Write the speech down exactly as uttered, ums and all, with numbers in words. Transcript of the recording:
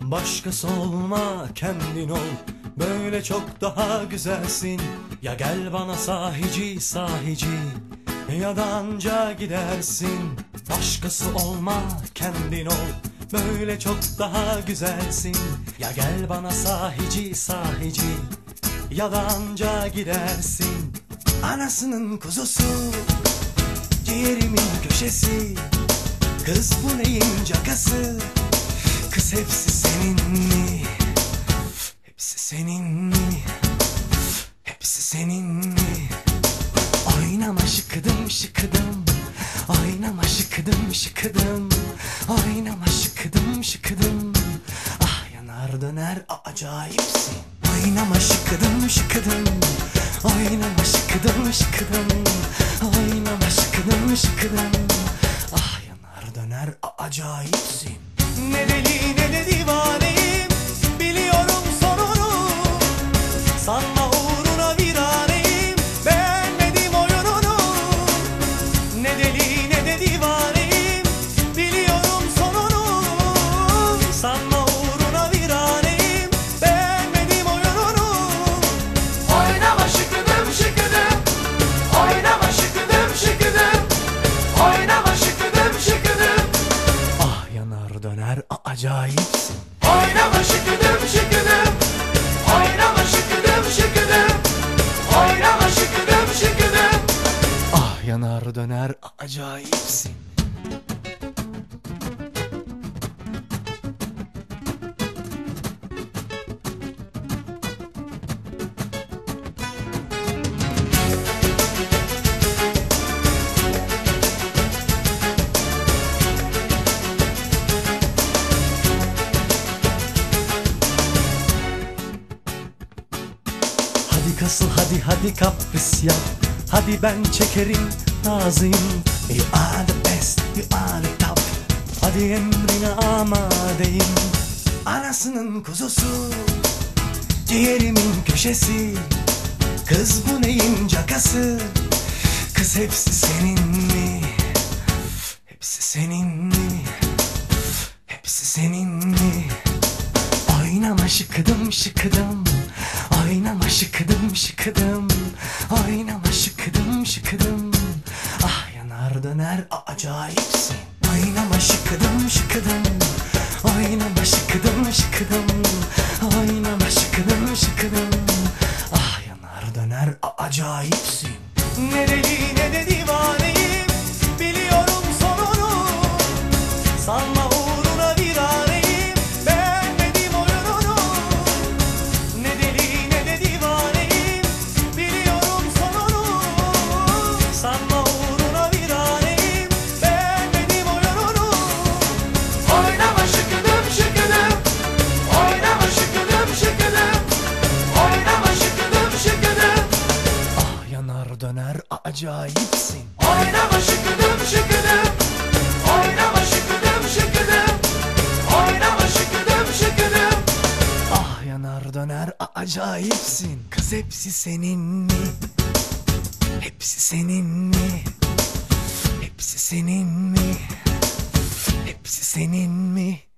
Başkası olma, kendin ol. Böyle çok daha güzelsin. Ya gel bana sahici sahici, ya da anca gidersin. Başkası olma, kendin ol. Böyle çok daha güzelsin. Ya gel bana sahici sahici, ya da anca gidersin. Anasının kuzusu, ciğerimin köşesi. Kız bu neyin cakası? Kız hepsi senin mi? Hepsi senin mi? Hepsi senin mi? Oynama şıkıdım şıkıdım, oynama şıkıdım şıkıdım, oynama şıkıdım şıkıdım. Ah yanar döner acayipsin. Oynama şıkıdım şıkıdım, oynama şıkıdım şıkıdım, oynama şıkıdım şıkıdım. Ah yanar döner acayipsin. Ne deli ne de divaneyim, biliyorum sonunu. Sanma uğruna viraneyim, beğenmedim oyununu. Ne deli ne de divaneyim, biliyorum sonunu. Sanma uğruna viraneyim, beğenmedim oyununu. Oynama şıkıdım şıkıdım, oynama şıkıdım şıkıdım, oynama şıkıdım şıkıdım. Ah yanar döner acayipsin. Oynama şıkıdım şıkıdım, oynama şıkıdım şıkıdım, oynama şıkıdım şıkıdım. Ah yanar döner acayipsin. Hadi kasıl hadi hadi kapris yap. Hadi ben çekerim razıyım. You are the best, you are the top. Hadi emrine amadeyim. Anasının kuzusu, ciğerimin köşesi. Kız bu neyin cakası? Kız hepsi senin mi? Hepsi senin mi? Hepsi senin mi? Oynama şıkıdım şıkıdım, oynama şıkıdım şıkıdım, oynama şıkıdım şıkıdım. Ah yanar döner acayipsin. Oynama şıkıdım şıkıdım, oynama şıkıdım şıkıdım, oynama şıkıdım şıkıdım. Ah yanar döner acayipsin. Ne deli ne de divaneyim, biliyorum sonunu. Sanma uğruna viraneyim, beğenmedim oyununu. Ne deli ne de divaneyim, biliyorum sonunu. Sanma uğruna viraneyim, beğenmedim oyununu. Oynama şıkıdım şıkıdım, oynama şıkıdım şıkıdım, oynama şıkıdım şıkıdım. Ah yanar döner acayipsin. Oynama şıkıdım şıkıdım, oynama şıkıdım şıkıdım, oynama şıkıdım şıkıdım. Ah yanar döner acayipsin. Kız hepsi senin mi? Hepsi senin mi? Hepsi senin mi? Hepsi senin mi?